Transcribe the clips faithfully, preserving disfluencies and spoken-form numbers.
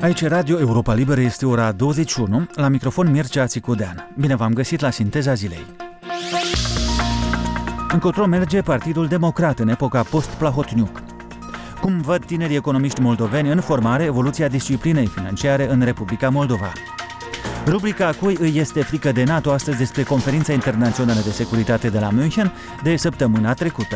Aici Radio Europa Liberă, este ora douăzeci și unu, la microfon Mircea Țicudean. Bine v-am găsit la Sinteza Zilei. Încotro merge Partidul Democrat în epoca post-Plahotniuc. Cum văd tinerii economiști moldoveni în formare evoluția disciplinei financiare în Republica Moldova. Rubrica Cui îi este frică de NATO astăzi despre Conferința Internațională de Securitate de la München de săptămâna trecută.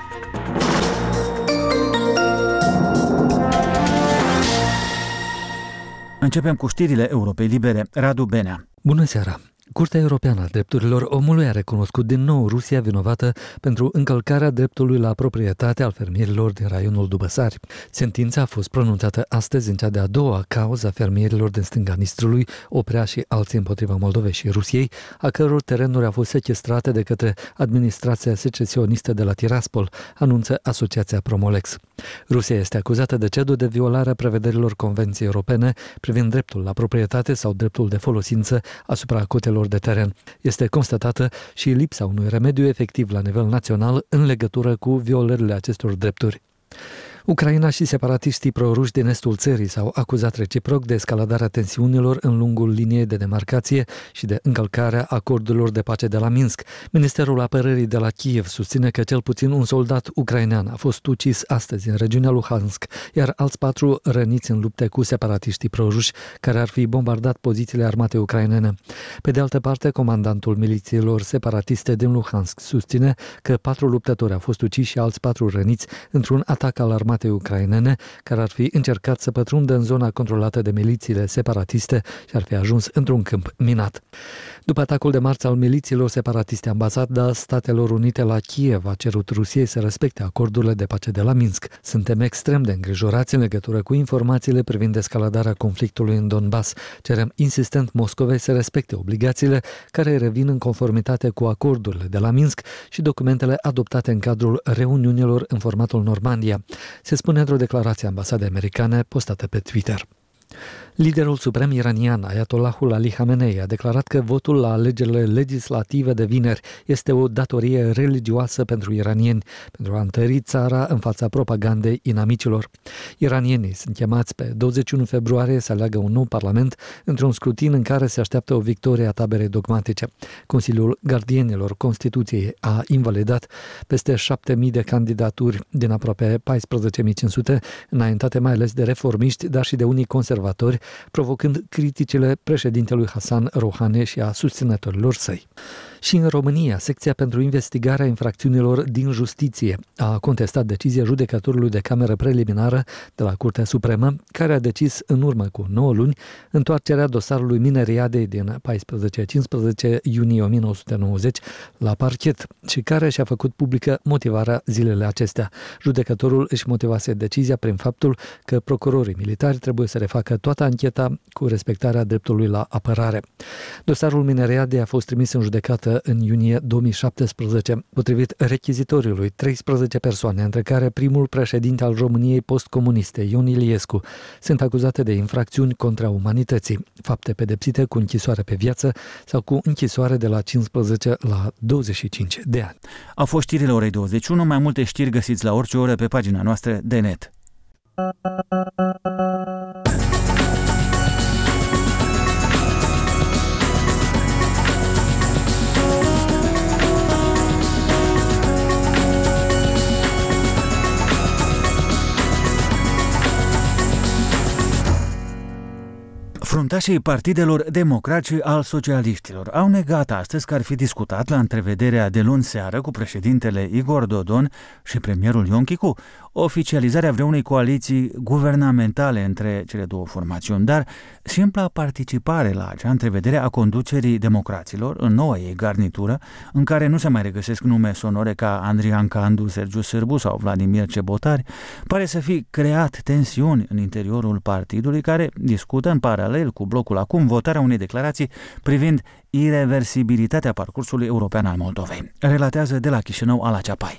Începem cu știrile Europei Libere. Radu Benea. Bună seara! Curtea Europeană a Drepturilor Omului a recunoscut din nou Rusia vinovată pentru încălcarea dreptului la proprietate al fermierilor din raionul Dubăsari. Sentința a fost pronunțată astăzi în cea de-a doua cauză a fermierilor din stânga Nistrului, Oprea și alții împotriva Moldovei și Rusiei, a căror terenuri au fost sechestrate de către administrația secesionistă de la Tiraspol, anunță Asociația Promolex. Rusia este acuzată de CEDU de violarea prevederilor Convenției Europene privind dreptul la proprietate sau dreptul de folosință asupra cotelor de teren. Este constatată și lipsa unui remediu efectiv la nivel național în legătură cu violările acestor drepturi. Ucraina și separatiștii proruși din estul țării s-au acuzat reciproc de escaladarea tensiunilor în lungul liniei de demarcație și de încălcarea acordurilor de pace de la Minsk. Ministerul Apărării de la Kiev susține că cel puțin un soldat ucrainean a fost ucis astăzi în regiunea Luhansk, iar alți patru răniți în lupte cu separatiștii proruși care ar fi bombardat pozițiile armatei ucrainene. Pe de altă parte, comandantul milițiilor separatiste din Luhansk susține că patru luptători au fost uciși și alți patru răniți într-un atac al armatei ucrainene, care ar fi încercat să pătrundă în zona controlată de milițiile separatiste și ar fi ajuns într-un câmp minat. După atacul de marți al milițiilor separatiste, ambasada Statelor Unite la Kiev a cerut Rusiei să respecte acordurile de pace de la Minsk. Suntem extrem de îngrijorați în legătură cu informațiile privind escaladarea conflictului în Donbass. Cerem insistent Moscovei să respecte obligațiile care revin în conformitate cu acordurile de la Minsk și documentele adoptate în cadrul reuniunilor în formatul Normandia, se spune într-o declarație a ambasadei americane postată pe Twitter. Liderul suprem iranian, Ayatollahul Ali Khamenei, a declarat că votul la alegerile legislative de vineri este o datorie religioasă pentru iranieni, pentru a întări țara în fața propagandei inamicilor. Iranienii sunt chemați pe douăzeci și unu februarie să aleagă un nou parlament într-un scrutin în care se așteaptă o victorie a taberei dogmatice. Consiliul Gardienilor Constituției a invalidat peste șapte mii de candidaturi din aproape paisprezece mii cinci sute, înaintate mai ales de reformiști, dar și de unii conservatori, provocând criticile președintelui Hassan Rouhani și a susținătorilor săi. Și în România, secția pentru investigarea infracțiunilor din justiție a contestat decizia judecătorului de cameră preliminară de la Curtea Supremă, care a decis în urmă cu nouă luni întoarcerea dosarului Mineriadei din paisprezece-cincisprezece iunie o mie nouă sute nouăzeci la parchet și care și-a făcut publică motivarea zilele acestea. Judecătorul își motivase decizia prin faptul că procurorii militari trebuie să refacă toată ancheta cu respectarea dreptului la apărare. Dosarul Mineriadei a fost trimis în judecată în iunie două mii șaptesprezece. Potrivit rechizitoriului, treisprezece persoane, între care primul președinte al României postcomuniste, Ion Iliescu, sunt acuzate de infracțiuni contra umanității, fapte pedepsite cu închisoare pe viață sau cu închisoare de la cincisprezece la douăzeci și cinci de ani. Au fost știrile orei douăzeci și unu, mai multe știri găsiți la orice oră pe pagina noastră de net. Fruntașii partidelor democrați și al socialiștilor au negat astăzi că ar fi discutat la întrevederea de luni seară cu președintele Igor Dodon și premierul Ion Chicu oficializarea vreunei coaliții guvernamentale între cele două formațiuni, dar simpla participare la acea întrevedere a conducerii democraților în noua ei garnitură, în care nu se mai regăsesc nume sonore ca Andrian Candu, Sergiu Sârbu sau Vladimir Cebotari, pare să fi creat tensiuni în interiorul partidului, care discută în paralel cu blocul acum votarea unei declarații privind ireversibilitatea parcursului european al Moldovei. Relatează de la Chișinău Ala Ceapai.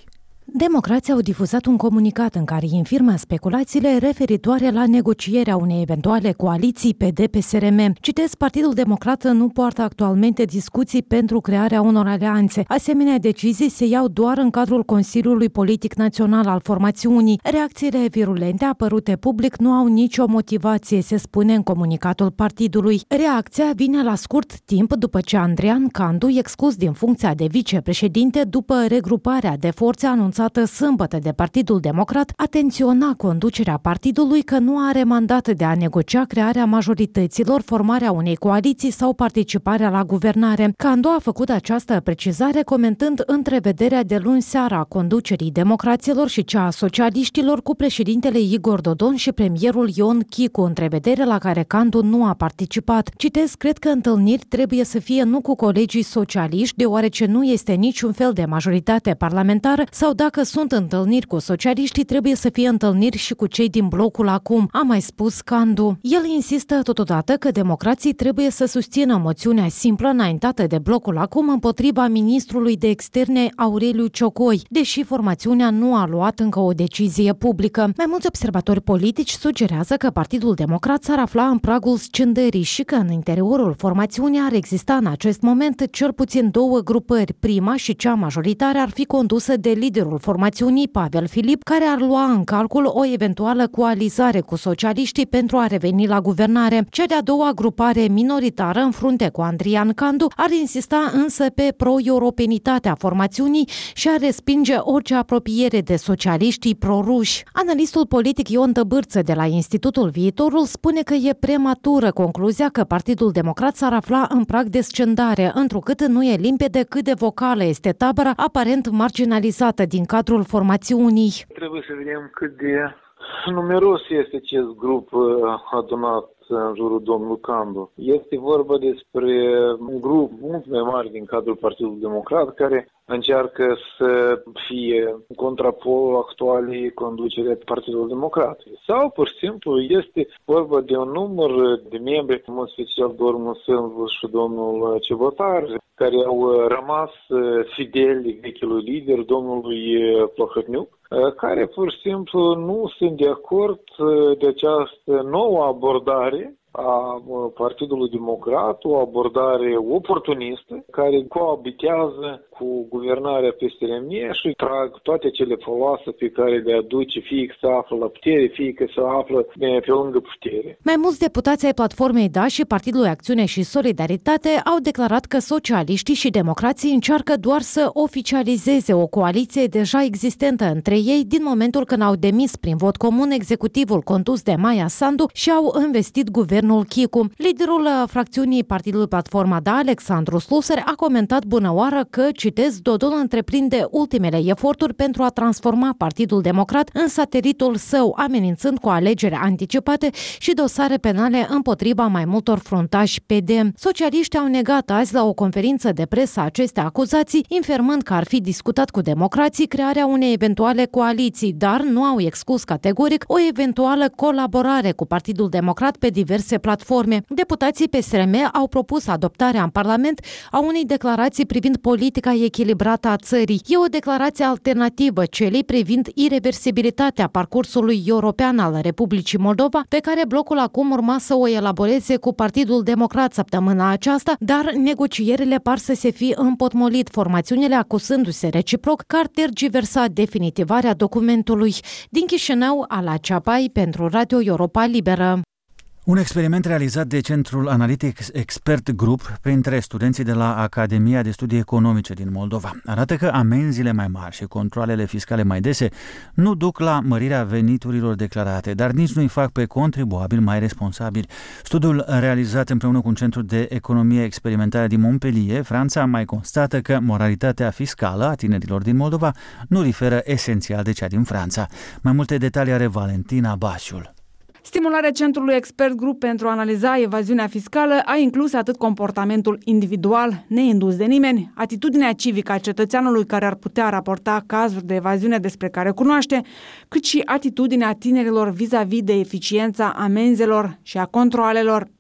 Democrații au difuzat un comunicat în care infirmă speculațiile referitoare la negocierea unei eventuale coaliții P D P S R M. Citez, Partidul Democrat nu poartă actualmente discuții pentru crearea unor alianțe. Asemenea decizii se iau doar în cadrul Consiliului Politic Național al formațiunii. Reacțiile virulente apărute public nu au nicio motivație, se spune în comunicatul partidului. Reacția vine la scurt timp după ce Andrian Candu, exclus din funcția de vicepreședinte după regruparea de forțe anunțată sâmbătă de Partidul Democrat, atenționa conducerea partidului că nu are mandat de a negocia crearea majorităților, formarea unei coaliții sau participarea la guvernare. Candu a făcut această precizare comentând întrevederea de luni seara a conducerii democraților și cea a socialiștilor cu președintele Igor Dodon și premierul Ion Chicu, întrevedere la care Candu nu a participat. Citez, cred că întâlniri trebuie să fie nu cu colegii socialiști, deoarece nu este niciun fel de majoritate parlamentară, sau dacă sunt întâlniri cu socialiștii, trebuie să fie întâlniri și cu cei din blocul acum, a mai spus Candu. El insistă totodată că democrații trebuie să susțină moțiunea simplă înaintată de blocul acum împotriva ministrului de externe Aureliu Ciocoi, deși formațiunea nu a luat încă o decizie publică. Mai mulți observatori politici sugerează că Partidul Democrat s-ar afla în pragul scindării și că în interiorul formațiunii ar exista în acest moment cel puțin două grupări. Prima și cea majoritară ar fi condusă de liderul formațiunii Pavel Filip, care ar lua în calcul o eventuală coalizare cu socialiștii pentru a reveni la guvernare. Cea de-a doua grupare minoritară, în frunte cu Andrian Candu, ar insista însă pe pro-europenitatea formațiunii și ar respinge orice apropiere de socialiștii pro-ruși. Analistul politic Ion Tăbârță de la Institutul Viitorul spune că e prematură concluzia că Partidul Democrat s-ar afla în prag de scindare, întrucât nu e limpede cât de vocală este tabăra aparent marginalizată din cadrul formațiunii. Trebuie să vedem cât de numeros este acest grup adunat în jurul domnului Candu. Este vorba despre un grup mult mai mare din cadrul Partidului Democrat care încearcă să fie contrapolul actualii conducere Partidului Democrat. Sau, pur și simplu, este vorba de un număr de membri, în mod special domnul Sândlu și domnul Cibotar, care au rămas fideli vechiului lider, domnului Plăhătniuc, care pur și simplu nu sunt de acord de această nouă abordare a Partidului Democrat, o abordare oportunistă care coabitează cu guvernarea P S R M și trag toate cele foloase pe care le aduce, fie că se află la putere, fie că se află pe lângă putere. Mai mulți deputați ai Platformei Da și Partidului Acțiune și Solidaritate au declarat că socialiștii și democrații încearcă doar să oficializeze o coaliție deja existentă între ei din momentul când au demis prin vot comun executivul condus de Maia Sandu și au investit guvernul Chicu. Liderul fracțiunii Partidului Platforma Da, Alexandru Sluser, a comentat bunăoară că, citez, Dodon întreprinde ultimele eforturi pentru a transforma Partidul Democrat în satelitul său, amenințând cu alegeri anticipate și dosare penale împotriva mai multor fruntași P D. Socialiștii au negat azi la o conferință de presă aceste acuzații, informând că ar fi discutat cu democrații crearea unei eventuale coaliții, dar nu au exclus categoric o eventuală colaborare cu Partidul Democrat pe diverse platforme. Deputații P S R M au propus adoptarea în Parlament a unei declarații privind politica echilibrată a țării. E o declarație alternativă celei privind ireversibilitatea parcursului european al Republicii Moldova, pe care blocul acum urma să o elaboreze cu Partidul Democrat săptămâna aceasta, dar negocierile par să se fi împotmolit, formațiunile acuzându-se reciproc că ar tergiversa definitivarea documentului. Din Chișinău, Ala Ceapai pentru Radio Europa Liberă. Un experiment realizat de Centrul Analitic Expert Group printre studenții de la Academia de Studii Economice din Moldova arată că amenziile mai mari și controalele fiscale mai dese nu duc la mărirea veniturilor declarate, dar nici nu-i fac pe contribuabili mai responsabili. Studiul realizat împreună cu un centru de economie experimentală din Montpellier, Franța, mai constată că moralitatea fiscală a tinerilor din Moldova nu diferă esențial de cea din Franța. Mai multe detalii are Valentina Basiul. Stimularea Centrului Expert Group pentru a analiza evaziunea fiscală a inclus atât comportamentul individual, neindus de nimeni, atitudinea civică a cetățeanului care ar putea raporta cazuri de evaziune despre care cunoaște, cât și atitudinea tinerilor vis-a-vis de eficiența amenzelor și a controalelor.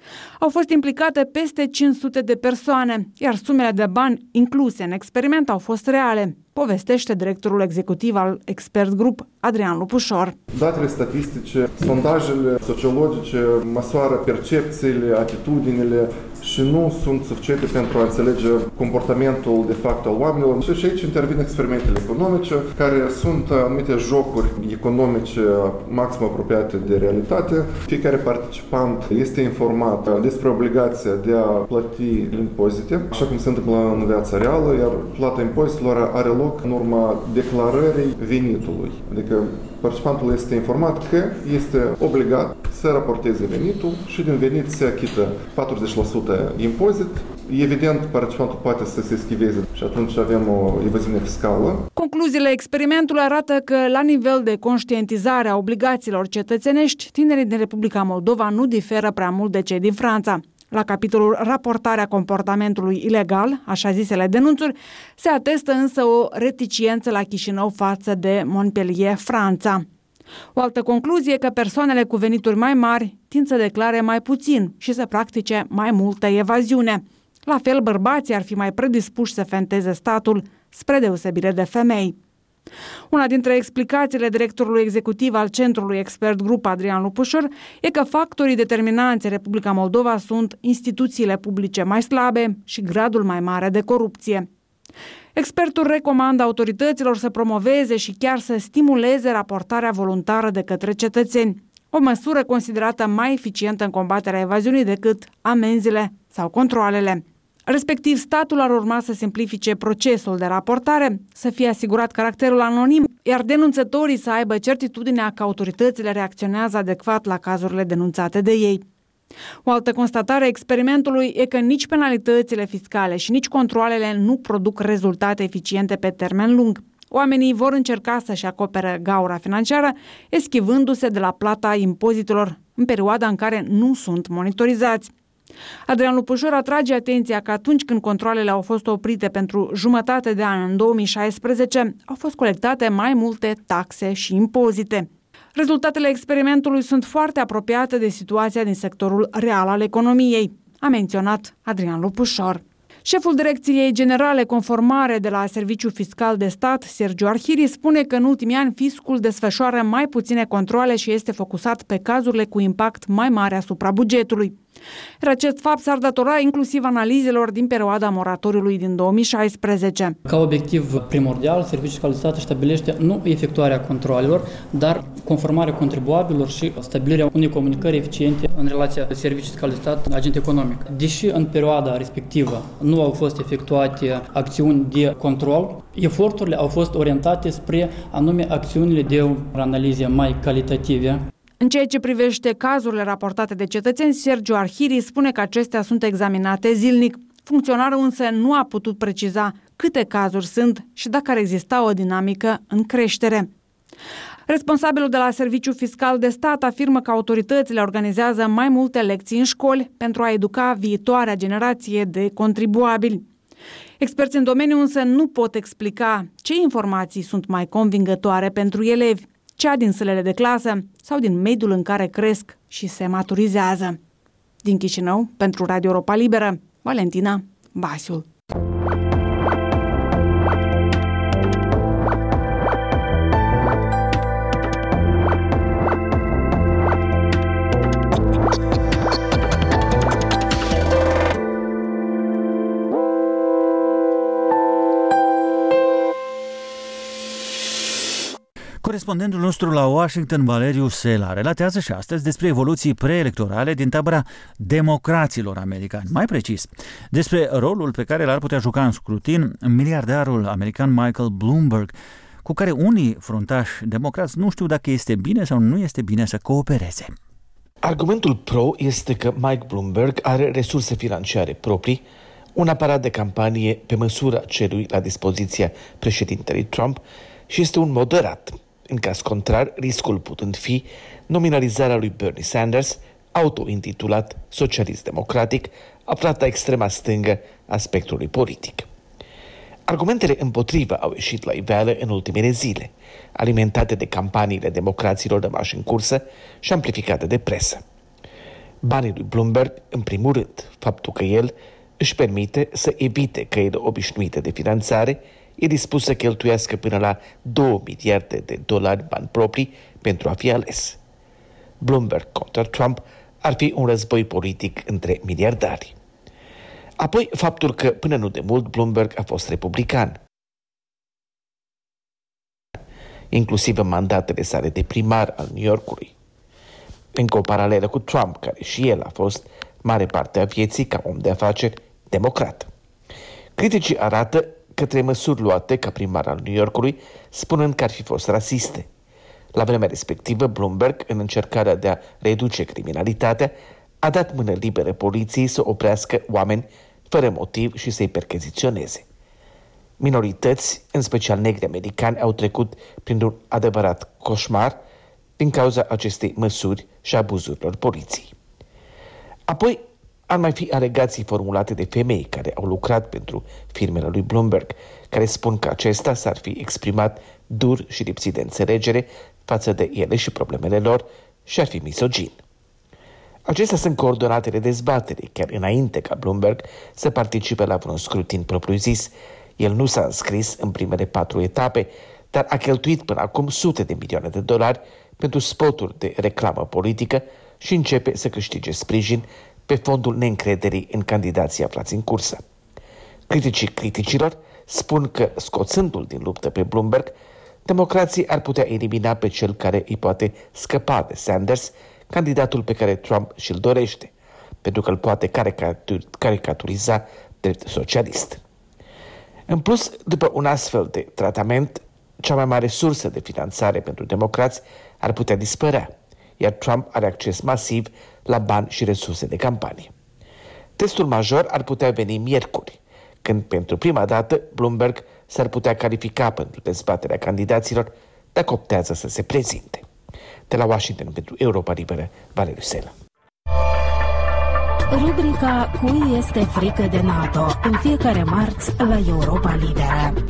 Au fost implicate peste cinci sute de persoane, iar sumele de bani incluse în experiment au fost reale, povestește directorul executiv al Expert Group, Adrian Lupușor. Datele statistice, sondajele sociologice măsoară percepțiile, atitudinile și nu sunt suficiente pentru a înțelege comportamentul de fapt al oamenilor. Și aici intervin experimentele economice, care sunt anumite jocuri economice maxim apropiate de realitate. Fiecare participant este informat despre obligația de a plăti impozite, așa cum se întâmplă în viața reală, iar plata impozitelor are loc în urma declarării venitului. Adică participantul este informat că este obligat să raporteze venitul și din venit se achită patruzeci la sută impozit. Evident, participantul poate să se eschiveze și atunci avem o evaziune fiscală. Concluziile experimentului arată că la nivel de conștientizare a obligațiilor cetățenești, tinerii din Republica Moldova nu diferă prea mult de cei din Franța. La capitolul raportarea comportamentului ilegal, așa zisele denunțuri, se atestă însă o reticiență la Chișinău față de Montpellier, Franța. O altă concluzie e că persoanele cu venituri mai mari tind să declare mai puțin și să practice mai multă evaziune. La fel, bărbații ar fi mai predispuși să fenteze statul, spre deosebire de femei. Una dintre explicațiile directorului executiv al Centrului Expert Group, Adrian Lupușor, e că factorii determinanți în Republica Moldova sunt instituțiile publice mai slabe și gradul mai mare de corupție. Expertul recomandă autorităților să promoveze și chiar să stimuleze raportarea voluntară de către cetățeni, o măsură considerată mai eficientă în combaterea evaziunii decât amenziile sau controalele. Respectiv, statul ar urma să simplifice procesul de raportare, să fie asigurat caracterul anonim, iar denunțătorii să aibă certitudinea că autoritățile reacționează adecvat la cazurile denunțate de ei. O altă constatare a experimentului e că nici penalitățile fiscale și nici controalele nu produc rezultate eficiente pe termen lung. Oamenii vor încerca să-și acopere gaura financiară, eschivându-se de la plata impozitelor în perioada în care nu sunt monitorizați. Adrian Lupușor atrage atenția că atunci când controalele au fost oprite pentru jumătate de an în două mii șaisprezece, au fost colectate mai multe taxe și impozite. Rezultatele experimentului sunt foarte apropiate de situația din sectorul real al economiei, a menționat Adrian Lupușor. Șeful Direcției Generale Conformare de la Serviciul Fiscal de Stat, Sergiu Arhiri, spune că în ultimii ani fiscul desfășoară mai puține controale și este focusat pe cazurile cu impact mai mare asupra bugetului. Iar acest fapt s-ar datora inclusiv analizelor din perioada moratoriului din două mii șaisprezece. Ca obiectiv primordial, Serviciul Fiscal de Stat stabilește nu efectuarea controalelor, dar conformarea contribuabililor și stabilirea unei comunicări eficiente în relația Serviciul Fiscal de Stat-agent economic. Deși în perioada respectivă nu au fost efectuate acțiuni de control, eforturile au fost orientate spre anume acțiunile de analize mai calitative. În ceea ce privește cazurile raportate de cetățeni, Sergiu Arhiri spune că acestea sunt examinate zilnic. Funcționarul însă nu a putut preciza câte cazuri sunt și dacă ar exista o dinamică în creștere. Responsabilul de la Serviciul Fiscal de Stat afirmă că autoritățile organizează mai multe lecții în școli pentru a educa viitoarea generație de contribuabili. Experții în domeniu însă nu pot explica ce informații sunt mai convingătoare pentru elevi, cea din sălile de clasă sau din mediul în care cresc și se maturizează. Din Chișinău, pentru Radio Europa Liberă, Valentina Basiul. Corespondentul nostru la Washington, Valeriu Sela, relatează și astăzi despre evoluții preelectorale din tabăra democraților americani. Mai precis, despre rolul pe care l-ar putea juca în scrutin miliardarul american Michael Bloomberg, cu care unii fruntași democrați nu știu dacă este bine sau nu este bine să coopereze. Argumentul pro este că Mike Bloomberg are resurse financiare proprii, un aparat de campanie pe măsura celui la dispoziția președintelui Trump și este un moderat. În caz contrar, riscul putând fi nominalizarea lui Bernie Sanders, auto-intitulat socialist democratic, aflat la extrema stângă a spectrului politic. Argumentele împotrivă au ieșit la iveală în ultimele zile, alimentate de campaniile democraților rămași în cursă și amplificate de presă. Banii lui Bloomberg, în primul rând, faptul că el își permite să evite căile obișnuite de finanțare, e dispus să cheltuiască până la două miliarde de dolari bani proprii pentru a fi ales. Bloomberg contra Trump ar fi un război politic între miliardari. Apoi, faptul că până nu de mult Bloomberg a fost republican, inclusiv în mandatele sale de primar al New Yorkului. Încă o paralelă cu Trump, care și el a fost mare parte a vieții ca om de afaceri democrat. Criticii arată către măsuri luate ca primar al New Yorkului, spunând că ar fi fost rasiste. La vremea respectivă, Bloomberg, în încercarea de a reduce criminalitatea, a dat mână liberă poliției să oprească oameni fără motiv și să-i percheziționeze. Minorități, în special negri americani, au trecut printr-un adevărat coșmar din cauza acestei măsuri și abuzurilor poliției. Apoi, ar mai fi alegații formulate de femei care au lucrat pentru firmele lui Bloomberg, care spun că acesta s-ar fi exprimat dur și lipsit de înțelegere față de ele și problemele lor și ar fi misogin. Acestea sunt coordonatele dezbaterii, chiar înainte ca Bloomberg să participe la vreun scrutin propriu-zis. El nu s-a înscris în primele patru etape, dar a cheltuit până acum sute de milioane de dolari pentru spoturi de reclamă politică și începe să câștige sprijin pe fondul neîncrederii în candidații aflați în cursă. Criticii criticilor spun că, scoțându-l din luptă pe Bloomberg, democrații ar putea elimina pe cel care îi poate scăpa de Sanders, candidatul pe care Trump și-l dorește, pentru că îl poate caricaturiza drept socialist. În plus, după un astfel de tratament, cea mai mare sursă de finanțare pentru democrați ar putea dispărea, iar Trump are acces masiv la bani și resurse de campanie. Testul major ar putea veni miercuri, când pentru prima dată Bloomberg s-ar putea califica pentru dezbaterea candidaților dacă optează să se prezinte. De la Washington pentru Europa Liberă, Valeriu Sela. Rubrica Cui este frică de NATO? În fiecare marți la Europa Liberă.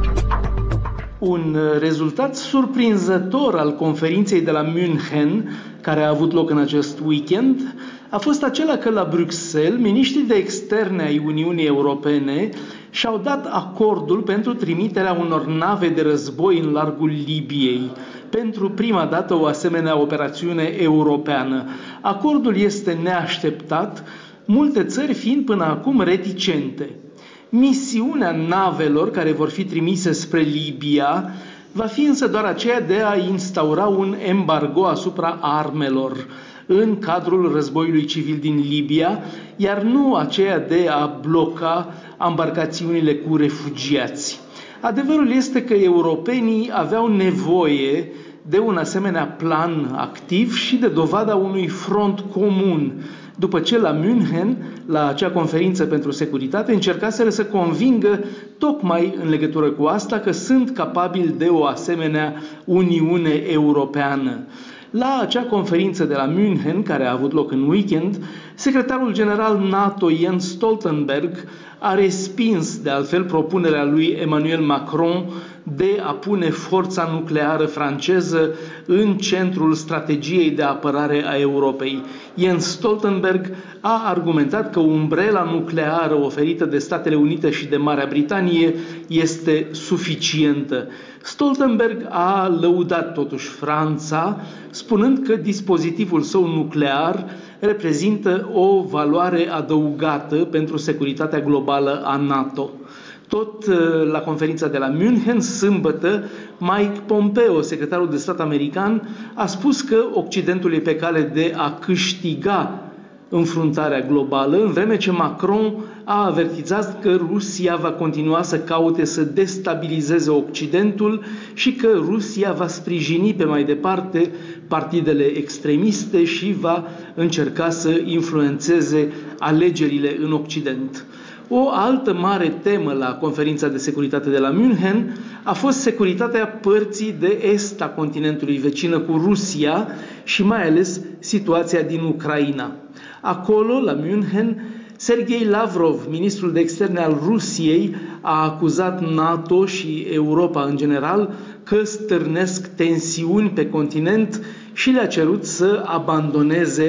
Un rezultat surprinzător al conferinței de la München, care a avut loc în acest weekend, a fost acela că la Bruxelles, miniștrii de externe ai Uniunii Europene și-au dat acordul pentru trimiterea unor nave de război în largul Libiei. Pentru prima dată o asemenea operațiune europeană. Acordul este neașteptat, multe țări fiind până acum reticente. Misiunea navelor care vor fi trimise spre Libia va fi însă doar aceea de a instaura un embargo asupra armelor în cadrul războiului civil din Libia, iar nu aceea de a bloca embarcațiunile cu refugiați. Adevărul este că europenii aveau nevoie de un asemenea plan activ și de dovada unui front comun, după ce la München, la acea conferință pentru securitate, încercaseră să convingă tocmai în legătură cu asta că sunt capabili de o asemenea Uniune Europeană. La acea conferință de la München, care a avut loc în weekend, secretarul general NATO Jens Stoltenberg a respins de altfel propunerea lui Emmanuel Macron de a pune forța nucleară franceză în centrul strategiei de apărare a Europei. Jens Stoltenberg a argumentat că umbrela nucleară oferită de Statele Unite și de Marea Britanie este suficientă. Stoltenberg a lăudat totuși Franța, spunând că dispozitivul său nuclear reprezintă o valoare adăugată pentru securitatea globală a NATO. Tot la conferința de la München, sâmbătă, Mike Pompeo, secretarul de stat american, a spus că Occidentul e pe cale de a câștiga înfruntarea globală, în vreme ce Macron a avertizat că Rusia va continua să caute să destabilizeze Occidentul și că Rusia va sprijini pe mai departe partidele extremiste și va încerca să influențeze alegerile în Occident. O altă mare temă la conferința de securitate de la München a fost securitatea părții de est a continentului vecină cu Rusia și mai ales situația din Ucraina. Acolo, la München, Sergei Lavrov, ministrul de externe al Rusiei, a acuzat NATO și Europa în general că stârnesc tensiuni pe continent și le-a cerut să abandoneze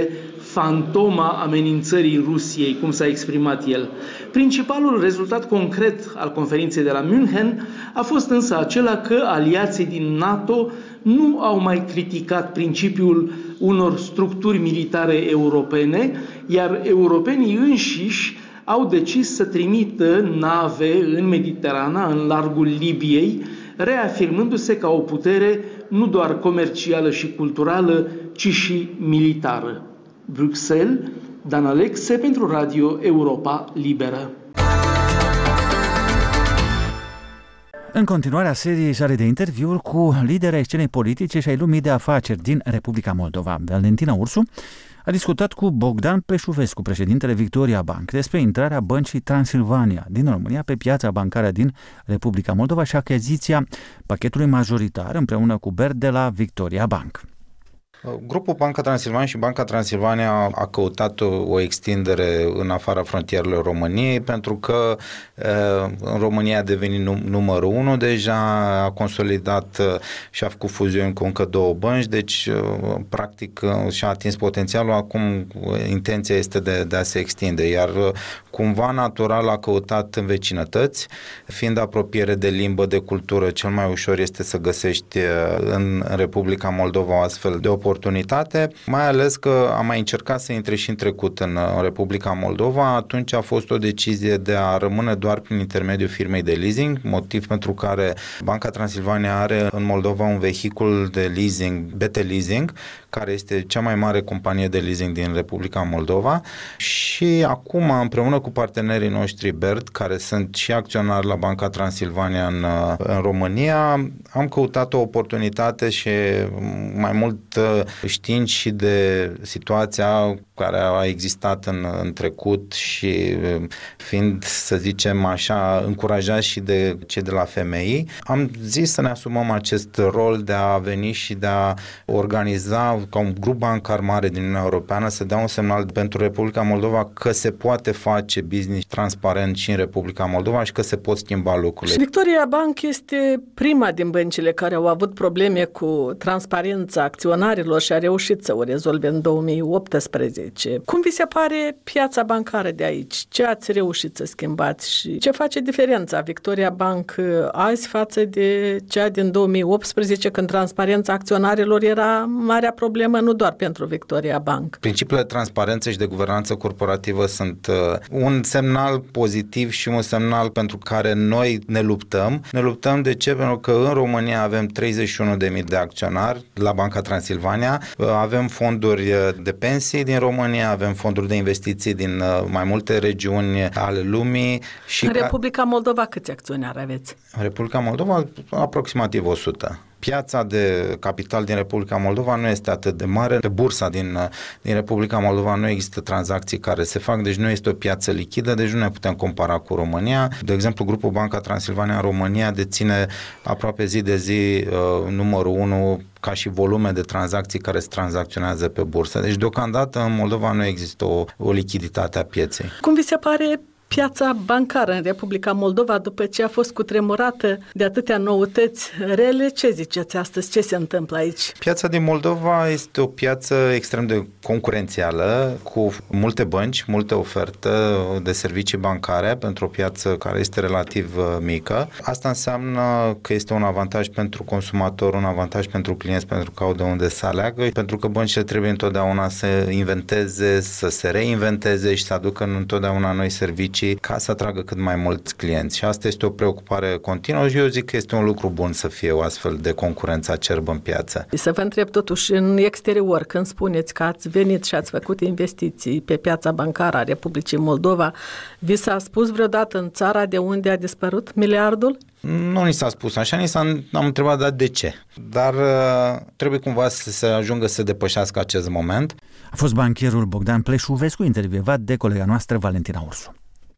fantoma amenințării Rusiei, cum s-a exprimat el. Principalul rezultat concret al conferinței de la München a fost însă acela că aliații din NATO nu au mai criticat principiul unor structuri militare europene, iar europenii înșiși au decis să trimită nave în Mediterana, în largul Libiei, reafirmându-se ca o putere nu doar comercială și culturală, ci și militară. Bruxelles, Dan Alexe pentru Radio Europa Liberă. În continuarea seriei sale de interviuri cu lideri ai scenei politice și ai lumii de afaceri din Republica Moldova, Valentina Ursu a discutat cu Bogdan Pleșuvescu, președintele Victoria Bank, despre intrarea băncii Transilvania din România pe piața bancară din Republica Moldova și achiziția pachetului majoritar împreună cu B E R de la Victoria Bank. Grupul Banca Transilvania și Banca Transilvania a căutat o, o extindere în afara frontierelor României pentru că în România a devenit num- numărul unu deja, a consolidat și a făcut fuziuni cu încă două bănci, deci practic și-a atins potențialul, acum intenția este de, de a se extinde, iar cumva natural a căutat în vecinătăți, fiind apropiere de limbă, de cultură, cel mai ușor este să găsești în Republica Moldova o astfel de oportunitate, mai ales că am mai încercat să intre și în trecut în Republica Moldova, atunci a fost o decizie de a rămâne doar prin intermediul firmei de leasing, motiv pentru care Banca Transilvania are în Moldova un vehicul de leasing, B T Leasing, care este cea mai mare companie de leasing din Republica Moldova și acum împreună cu partenerii noștri B E R D, care sunt și acționari la Banca Transilvania în, în România, am căutat o oportunitate și mai mult știind și de situația care a existat în, în trecut și fiind, să zicem așa, încurajați și de cei de la F M I, am zis să ne asumăm acest rol de a veni și de a organiza ca un grup bancar mare din Uniunea Europeană să dea un semnal pentru Republica Moldova că se poate face business transparent și în Republica Moldova și că se pot schimba lucrurile. Și Victoria Bank este prima din băncile care au avut probleme cu transparența acționarilor și a reușit să o rezolve în două mii optsprezece. Cum vi se pare piața bancară de aici? Ce ați reușit să schimbați și ce face diferența Victoria Bank azi față de cea din două mii optsprezece, când transparența acționarilor era marea problemă nu doar pentru Victoria Bank? Principiile de transparență și de guvernanță corporativă sunt un semnal pozitiv și un semnal pentru care noi ne luptăm. Ne luptăm de ce? Pentru că în România avem treizeci și unu de mii de acționari la Banca Transilvania, avem fonduri de pensii din România, avem fonduri de investiții din mai multe regiuni ale lumii. Și în Republica Moldova câți acționari aveți? În Republica Moldova aproximativ o sută. Piața de capital din Republica Moldova nu este atât de mare. Pe bursa din, din Republica Moldova nu există tranzacții care se fac, deci nu este o piață lichidă, deci nu ne putem compara cu România. De exemplu, grupul Banca Transilvania în România deține aproape zi de zi uh, numărul unu ca și volume de tranzacții care se tranzacționează pe bursă. Deci deocamdată în Moldova nu există o, o lichiditate a pieței. Cum vi se pare piața bancară în Republica Moldova după ce a fost cutremurată de atâtea noutăți rele? Ce ziceți astăzi? Ce se întâmplă aici? Piața din Moldova este o piață extrem de concurențială, cu multe bănci, multe ofertă de servicii bancare pentru o piață care este relativ mică. Asta înseamnă că este un avantaj pentru consumator, un avantaj pentru clienți, pentru că au de unde să aleagă, pentru că băncile trebuie întotdeauna să inventeze, să se reinventeze și să aducă întotdeauna noi servicii ca să atragă cât mai mulți clienți. Și asta este o preocupare continuă și eu zic că este un lucru bun să fie o astfel de concurență acerbă în piață. Să vă întreb totuși, în exterior, când spuneți că ați venit și ați făcut investiții pe piața bancară a Republicii Moldova, vi s-a spus vreodată în țara de unde a dispărut miliardul? Nu ni s-a spus așa, ni s-a, am întrebat dar de ce. Dar uh, trebuie cumva să se ajungă să depășească acest moment. A fost bancherul Bogdan Pleșuvescu, intervievat de colega noastră Valentina Ursu.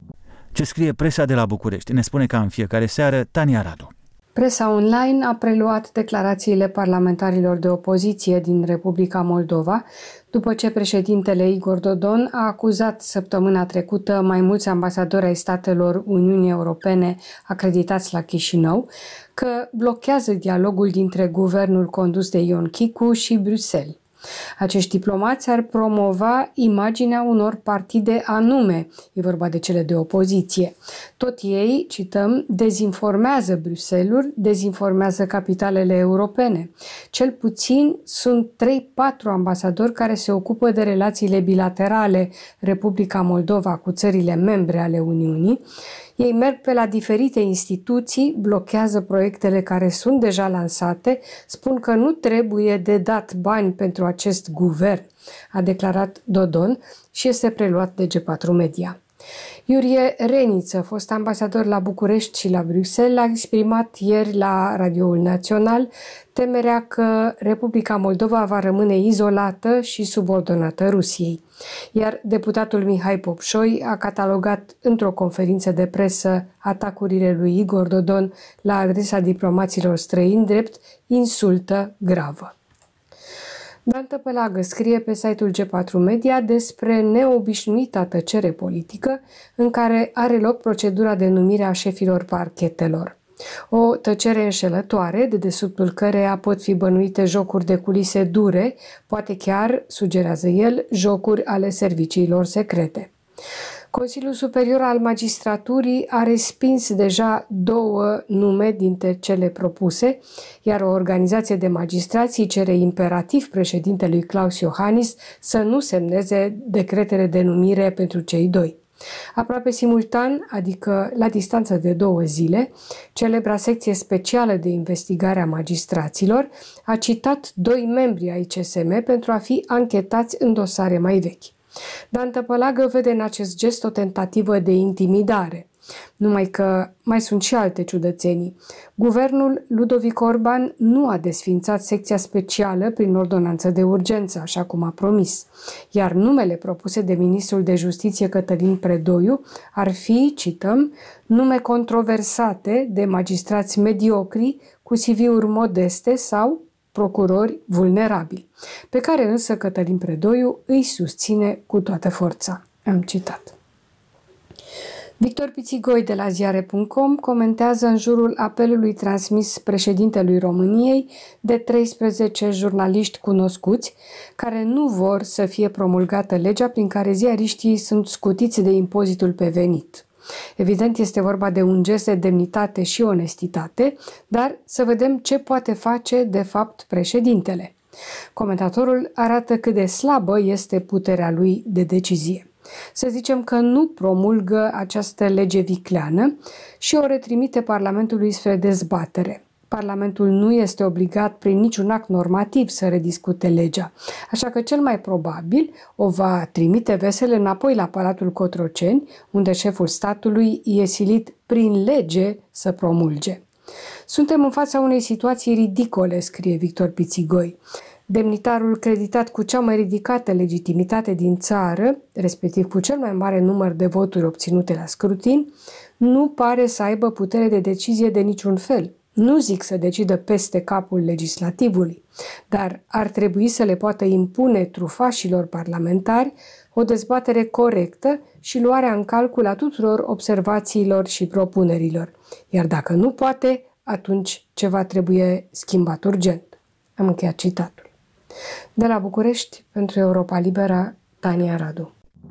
Ce scrie presa de la București? Ne spune ca în fiecare seară Tania Radu. Presa online a preluat declarațiile parlamentarilor de opoziție din Republica Moldova, după ce președintele Igor Dodon a acuzat săptămâna trecută mai mulți ambasadori ai statelor Uniunii Europene acreditați la Chișinău că blochează dialogul dintre guvernul condus de Ion Chicu și Bruxelles. Acești diplomați ar promova imaginea unor partide anume, e vorba de cele de opoziție. Tot ei, cităm, dezinformează Bruxelles-ul, dezinformează capitalele europene. Cel puțin sunt trei patru ambasadori care se ocupă de relațiile bilaterale Republica Moldova cu țările membre ale Uniunii. Ei merg pe la diferite instituții, blochează proiectele care sunt deja lansate, spun că nu trebuie de dat bani pentru acest guvern, a declarat Dodon și este preluat de G patru Media. Iurie Reniță, fost ambasador la București și la Bruxelles, a exprimat ieri la Radioul Național temerea că Republica Moldova va rămâne izolată și subordonată Rusiei. Iar deputatul Mihai Popșoi a catalogat într-o conferință de presă atacurile lui Igor Dodon la adresa diplomaților străini drept insultă gravă. Dan Tăpălagă scrie pe site-ul G patru Media despre neobișnuita tăcere politică în care are loc procedura de numire a șefilor parchetelor. O tăcere înșelătoare, de dedesubtul căreia pot fi bănuite jocuri de culise dure, poate chiar, sugerează el, jocuri ale serviciilor secrete. Consiliul Superior al Magistraturii a respins deja două nume dintre cele propuse, iar o organizație de magistrații cere imperativ președintelui Klaus Iohannis să nu semneze decretele de numire pentru cei doi. Aproape simultan, adică la distanță de două zile, celebra secție specială de investigare a magistraților a citat doi membri ai C S M pentru a fi anchetați în dosare mai vechi. Dan Tăpălagă vede în acest gest o tentativă de intimidare. Numai că mai sunt și alte ciudățenii. Guvernul Ludovic Orban nu a desființat secția specială prin ordonanță de urgență, așa cum a promis, iar numele propuse de ministrul de Justiție Cătălin Predoiu ar fi, cităm, nume controversate de magistrați mediocri cu C V-uri modeste sau procurori vulnerabili, pe care însă Cătălin Predoiu îi susține cu toată forța. Am citat. Victor Pițigoi de la ziare punct com comentează în jurul apelului transmis președintelui României de treisprezece jurnaliști cunoscuți care nu vor să fie promulgată legea prin care ziariștii sunt scutiți de impozitul pe venit. Evident, este vorba de un gest de demnitate și onestitate, dar să vedem ce poate face de fapt președintele. Comentatorul arată cât de slabă este puterea lui de decizie. Să zicem că nu promulgă această lege vicleană și o retrimite Parlamentului spre dezbatere. Parlamentul nu este obligat prin niciun act normativ să rediscute legea, așa că cel mai probabil o va trimite vesele înapoi la Palatul Cotroceni, unde șeful statului e silit prin lege să promulge. Suntem în fața unei situații ridicole, scrie Victor Pițigoi. Demnitarul creditat cu cea mai ridicată legitimitate din țară, respectiv cu cel mai mare număr de voturi obținute la scrutin, nu pare să aibă putere de decizie de niciun fel. Nu zic să decidă peste capul legislativului, dar ar trebui să le poată impune trufașilor parlamentari o dezbatere corectă și luarea în calcul a tuturor observațiilor și propunerilor. Iar dacă nu poate, atunci ceva trebuie schimbat urgent. Am încheiat citatul. De la București, pentru Europa Liberă, Tania Radu.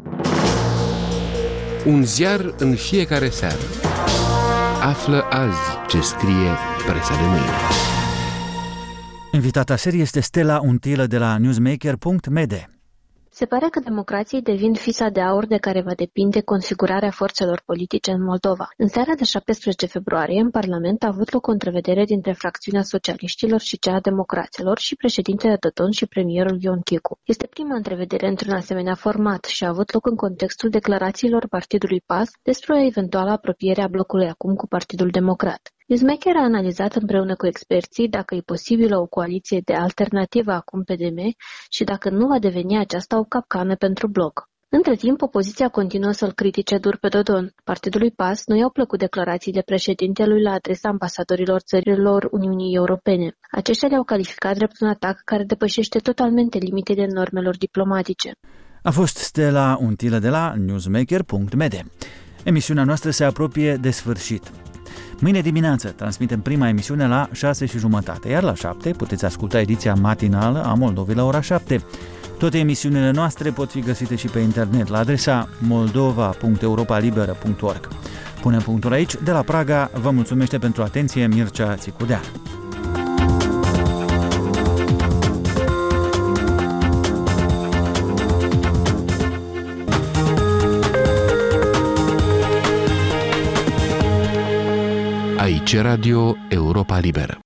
Un ziar în fiecare seară. Află azi ce scrie presa de mâine. Invitata serie este Stella Untilă de la newsmaker punct m d. Se pare că democrații devin fisa de aur de care va depinde configurarea forțelor politice în Moldova. În seara de șaptesprezece februarie, în Parlament a avut loc o întrevedere dintre fracțiunea socialiștilor și cea a democraților și președintele Dodon și premierul Ion Chicu. Este prima întrevedere într-un asemenea format și a avut loc în contextul declarațiilor Partidului P A S despre o eventuală apropiere a blocului acum cu Partidul Democrat. Newsmaker a analizat împreună cu experții dacă e posibilă o coaliție de alternativă acum P D M și dacă nu va deveni aceasta o capcană pentru bloc. Între timp, opoziția continuă să-l critique dur pe Dodon. Partidului P A S nu i-au plăcut declarațiile președintelui la adresa ambasadorilor țărilor Uniunii Europene. Aceștia le-au calificat drept un atac care depășește totalmente limitele normelor diplomatice. A fost Stella Untilă de la newsmaker punct m d. Emisiunea noastră se apropie de sfârșit. Mâine dimineață transmitem prima emisiune la șase și jumătate, iar la șapte puteți asculta ediția matinală a Moldovei la ora șapte. Toate emisiunile noastre pot fi găsite și pe internet la adresa moldova punct europalibera punct org. Punem punctul aici. De la Praga vă mulțumește pentru atenție Mircea Țicudean. Aici Radio Europa Liberă.